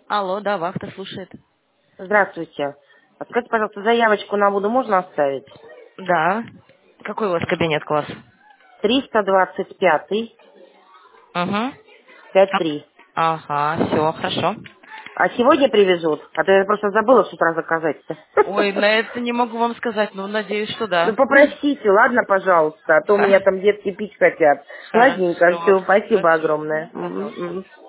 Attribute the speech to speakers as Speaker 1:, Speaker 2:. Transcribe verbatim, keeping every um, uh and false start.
Speaker 1: Алло, да, вахта слушает.
Speaker 2: Здравствуйте. А скажите, пожалуйста, заявочку на воду можно оставить?
Speaker 1: Да. Какой у вас кабинет класс?
Speaker 2: триста двадцать пять,
Speaker 1: Угу.
Speaker 2: пять три.
Speaker 1: Ага, все, хорошо.
Speaker 2: А сегодня привезут? А то я просто забыла с утра заказать-то.
Speaker 1: Ой, на это не могу вам сказать, но надеюсь, что
Speaker 2: Ну
Speaker 1: да.
Speaker 2: попросите, ладно, пожалуйста, а то у меня там детки пить хотят. Ладненько,
Speaker 1: Хорошо,
Speaker 2: все, спасибо
Speaker 1: скажу.
Speaker 2: огромное.
Speaker 1: Мгм,
Speaker 2: Мгм,
Speaker 1: пожалуйста.
Speaker 2: мгм.